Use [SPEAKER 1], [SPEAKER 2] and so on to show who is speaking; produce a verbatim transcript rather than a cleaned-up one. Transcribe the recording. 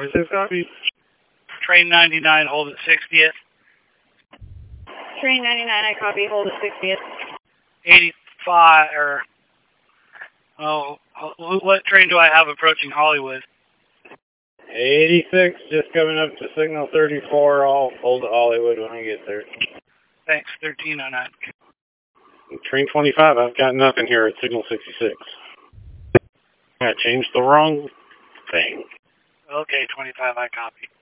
[SPEAKER 1] forty-six, copy.
[SPEAKER 2] Train ninety-nine, hold at sixtieth.
[SPEAKER 3] Train ninety-nine, I copy, hold at sixtieth.
[SPEAKER 2] eighty-five, or, oh, what train do I have approaching Hollywood?
[SPEAKER 1] eighty-six, just coming up to signal thirty-four. I'll hold Hollywood when I get there.
[SPEAKER 2] Thanks, thirteen oh nine.
[SPEAKER 1] Train twenty-five, I've got nothing here at signal sixty-six. I changed the wrong thing.
[SPEAKER 2] Okay, twenty-five, I copy.